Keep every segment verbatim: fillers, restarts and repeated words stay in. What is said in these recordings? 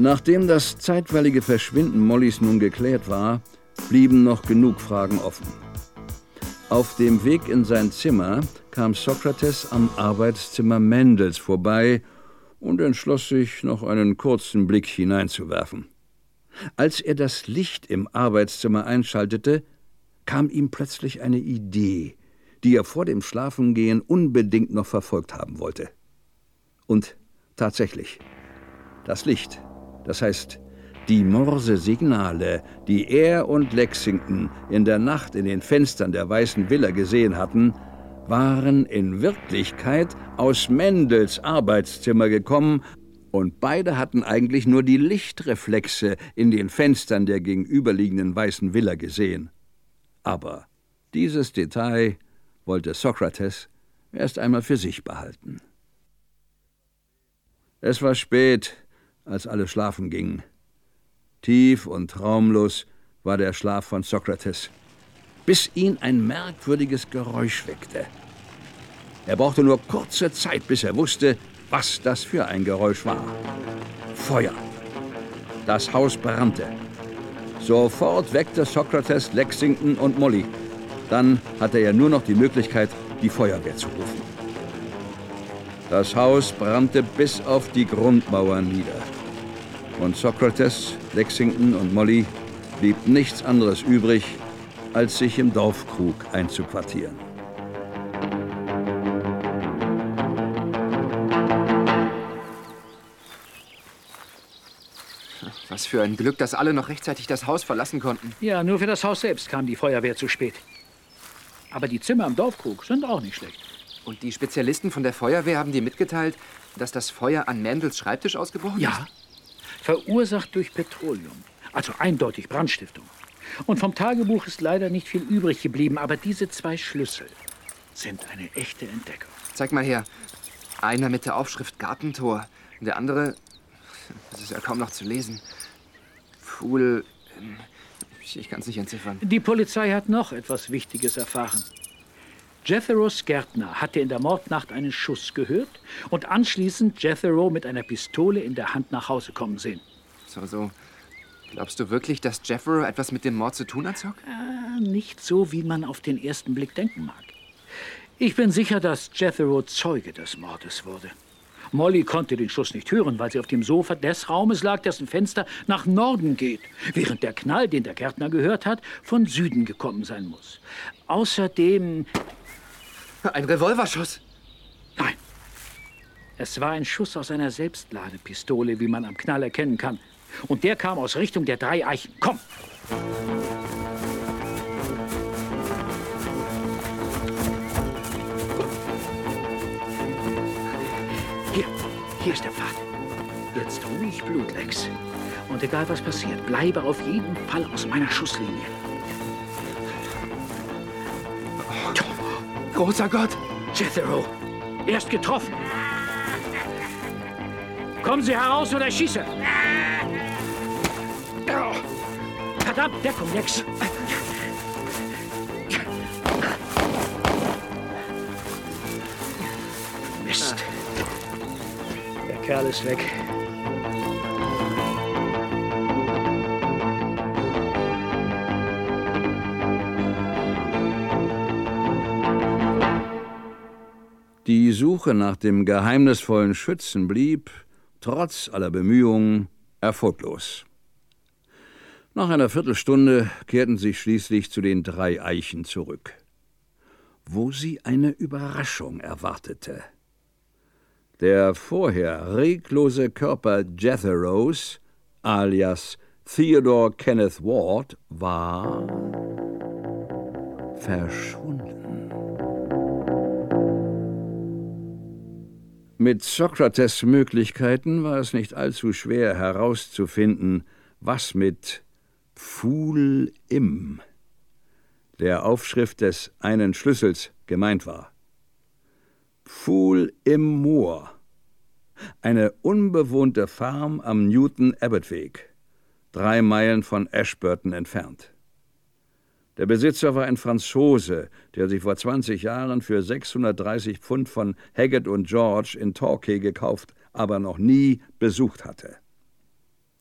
Nachdem das zeitweilige Verschwinden Mollys nun geklärt war, blieben noch genug Fragen offen. Auf dem Weg in sein Zimmer kam Sokrates am Arbeitszimmer Mendels vorbei und entschloss sich, noch einen kurzen Blick hineinzuwerfen. Als er das Licht im Arbeitszimmer einschaltete, kam ihm plötzlich eine Idee, die er vor dem Schlafengehen unbedingt noch verfolgt haben wollte. Und tatsächlich, das Licht, das heißt die Morse-Signale, die er und Lexington in der Nacht in den Fenstern der Weißen Villa gesehen hatten, waren in Wirklichkeit aus Mendels Arbeitszimmer gekommen, und beide hatten eigentlich nur die Lichtreflexe in den Fenstern der gegenüberliegenden Weißen Villa gesehen. Aber dieses Detail wollte Sokrates erst einmal für sich behalten. Es war spät, als alle schlafen gingen. Tief und traumlos war der Schlaf von Sokrates, bis ihn ein merkwürdiges Geräusch weckte. Er brauchte nur kurze Zeit, bis er wusste, was das für ein Geräusch war. Feuer. Das Haus brannte. Sofort weckte Sokrates Lexington und Molly. Dann hatte er nur noch die Möglichkeit, die Feuerwehr zu rufen. Das Haus brannte bis auf die Grundmauern nieder. Und Sokrates, Lexington und Molly blieb nichts anderes übrig, als sich im Dorfkrug einzuquartieren. Was für ein Glück, dass alle noch rechtzeitig das Haus verlassen konnten. Ja, nur für das Haus selbst kam die Feuerwehr zu spät. Aber die Zimmer im Dorfkrug sind auch nicht schlecht. Und die Spezialisten von der Feuerwehr haben dir mitgeteilt, dass das Feuer an Mendels Schreibtisch ausgebrochen ist? Ja, verursacht durch Petroleum. Also eindeutig Brandstiftung. Und vom Tagebuch ist leider nicht viel übrig geblieben, aber diese zwei Schlüssel sind eine echte Entdeckung. Zeig mal her. Einer mit der Aufschrift Gartentor. Der andere, das ist ja kaum noch zu lesen. Pool, ich, ich kann es nicht entziffern. Die Polizei hat noch etwas Wichtiges erfahren. Jethros Gärtner hatte in der Mordnacht einen Schuss gehört und anschließend Jethro mit einer Pistole in der Hand nach Hause kommen sehen. So, so. Glaubst du wirklich, dass Jethro etwas mit dem Mord zu tun hat, Sock? Äh, nicht so, wie man auf den ersten Blick denken mag. Ich bin sicher, dass Jethro Zeuge des Mordes wurde. Molly konnte den Schuss nicht hören, weil sie auf dem Sofa des Raumes lag, dessen Fenster nach Norden geht, während der Knall, den der Gärtner gehört hat, von Süden gekommen sein muss. Außerdem... Ein Revolverschuss? Nein. Es war ein Schuss aus einer Selbstladepistole, wie man am Knall erkennen kann. Und der kam aus Richtung der drei Eichen. Komm! Hier, hier ist der Pfad. Jetzt ruhig Blut, Lex. Und egal was passiert, bleibe auf jeden Fall aus meiner Schusslinie. Großer Gott! Jethro, er ist getroffen. Kommen Sie heraus oder ich schieße. Verdammt, Deckung, Lex. Mist. Der Kerl ist weg. Die Suche nach dem geheimnisvollen Schützen blieb, trotz aller Bemühungen, erfolglos. Nach einer Viertelstunde kehrten sie schließlich zu den drei Eichen zurück, wo sie eine Überraschung erwartete. Der vorher reglose Körper Jethros, alias Theodore Kenneth Ward, war verschwunden. Mit Sokrates' Möglichkeiten war es nicht allzu schwer herauszufinden, was mit Pfuhl im, der Aufschrift des einen Schlüssels, gemeint war. Pfuhl im Moor, eine unbewohnte Farm am Newton-Abbot-Weg, drei Meilen von Ashburton entfernt. Der Besitzer war ein Franzose, der sie vor zwanzig Jahren für sechshundertdreißig Pfund von Haggett und George in Torquay gekauft, aber noch nie besucht hatte.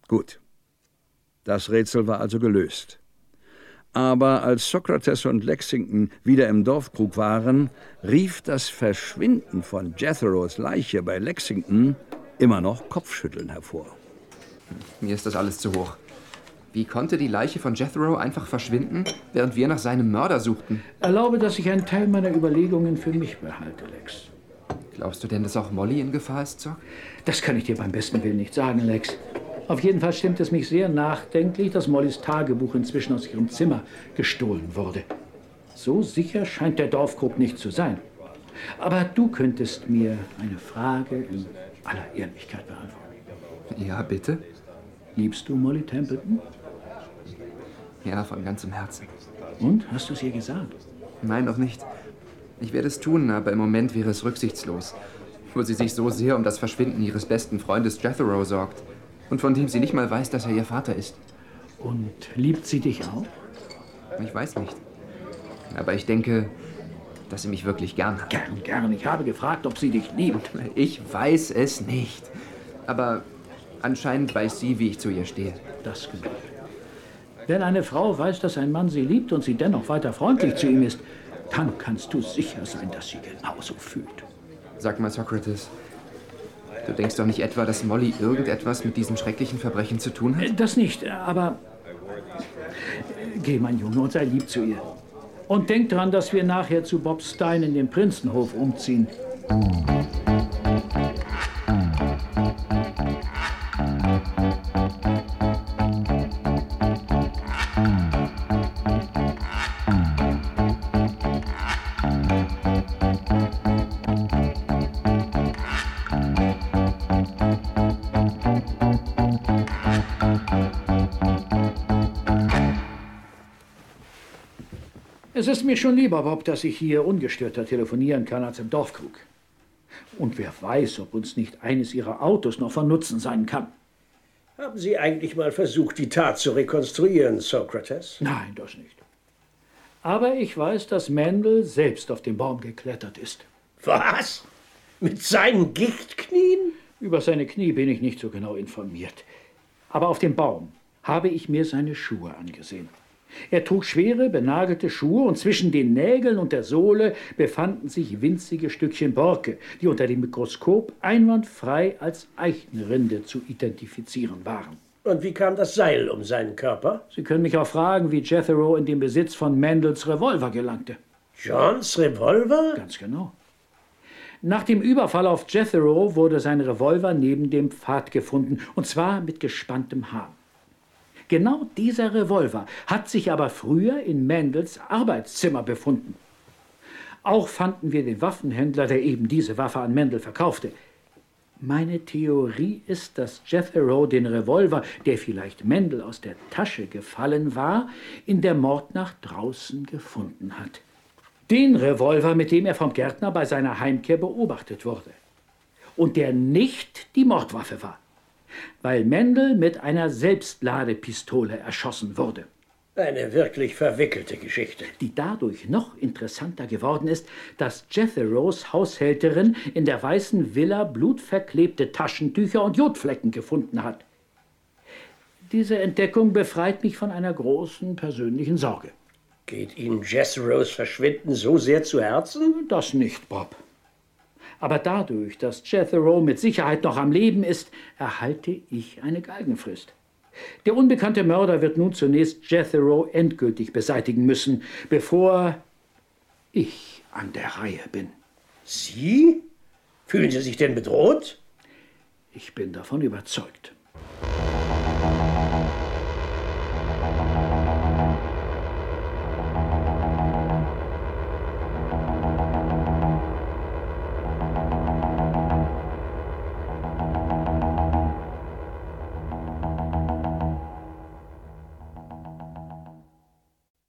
Gut. Das Rätsel war also gelöst. Aber als Sokrates und Lexington wieder im Dorfkrug waren, rief das Verschwinden von Jetheros Leiche bei Lexington immer noch Kopfschütteln hervor. Mir ist das alles zu hoch. Wie konnte die Leiche von Jethro einfach verschwinden, während wir nach seinem Mörder suchten? Erlaube, dass ich einen Teil meiner Überlegungen für mich behalte, Lex. Glaubst du denn, dass auch Molly in Gefahr ist, Zock? Das kann ich dir beim besten Willen nicht sagen, Lex. Auf jeden Fall stimmt es mich sehr nachdenklich, dass Mollys Tagebuch inzwischen aus ihrem Zimmer gestohlen wurde. So sicher scheint der Dorfkrug nicht zu sein. Aber du könntest mir eine Frage in aller Ehrlichkeit beantworten. Ja, bitte? Liebst du Molly Templeton? Ja, von ganzem Herzen. Und? Hast du es ihr gesagt? Nein, noch nicht. Ich werde es tun, aber im Moment wäre es rücksichtslos, wo sie sich so sehr um das Verschwinden ihres besten Freundes Jethro sorgt und von dem sie nicht mal weiß, dass er ihr Vater ist. Und liebt sie dich auch? Ich weiß nicht. Aber ich denke, dass sie mich wirklich gern hat. Gern, gern. Ich habe gefragt, ob sie dich liebt. Ich weiß es nicht. Aber anscheinend weiß sie, wie ich zu ihr stehe. Das gesagt. Wenn eine Frau weiß, dass ein Mann sie liebt und sie dennoch weiter freundlich zu ihm ist, dann kannst du sicher sein, dass sie genauso fühlt. Sag mal, Sokrates, du denkst doch nicht etwa, dass Molly irgendetwas mit diesem schrecklichen Verbrechen zu tun hat? Das nicht, aber geh, mein Junge, und sei lieb zu ihr. Und denk dran, dass wir nachher zu Bob Stein in den Prinzenhof umziehen. Es ist mir schon lieber, Bob, dass ich hier ungestörter telefonieren kann als im Dorfkrug. Und wer weiß, ob uns nicht eines Ihrer Autos noch von Nutzen sein kann. Haben Sie eigentlich mal versucht, die Tat zu rekonstruieren, Sokrates? Nein, das nicht. Aber ich weiß, dass Mendel selbst auf den Baum geklettert ist. Was? Mit seinen Gichtknien? Über seine Knie bin ich nicht so genau informiert. Aber auf dem Baum habe ich mir seine Schuhe angesehen. Er trug schwere, benagelte Schuhe und zwischen den Nägeln und der Sohle befanden sich winzige Stückchen Borke, die unter dem Mikroskop einwandfrei als Eichenrinde zu identifizieren waren. Und wie kam das Seil um seinen Körper? Sie können mich auch fragen, wie Jethro in den Besitz von Mendels Revolver gelangte. Johns Revolver? Ganz genau. Nach dem Überfall auf Jethro wurde sein Revolver neben dem Pfad gefunden, und zwar mit gespanntem Hahn. Genau dieser Revolver hat sich aber früher in Mendels Arbeitszimmer befunden. Auch fanden wir den Waffenhändler, der eben diese Waffe an Mendel verkaufte. Meine Theorie ist, dass Jethro den Revolver, der vielleicht Mendel aus der Tasche gefallen war, in der Mordnacht draußen gefunden hat. Den Revolver, mit dem er vom Gärtner bei seiner Heimkehr beobachtet wurde. Und der nicht die Mordwaffe war, weil Mendel mit einer Selbstladepistole erschossen wurde. Eine wirklich verwickelte Geschichte. Die dadurch noch interessanter geworden ist, dass Jetheros Haushälterin in der weißen Villa blutverklebte Taschentücher und Jodflecken gefunden hat. Diese Entdeckung befreit mich von einer großen persönlichen Sorge. Geht Ihnen Jetheros Verschwinden so sehr zu Herzen? Das nicht, Bob. Aber dadurch, dass Jethro mit Sicherheit noch am Leben ist, erhalte ich eine Galgenfrist. Der unbekannte Mörder wird nun zunächst Jethro endgültig beseitigen müssen, bevor ich an der Reihe bin. Sie? Fühlen Sie sich denn bedroht? Ich bin davon überzeugt.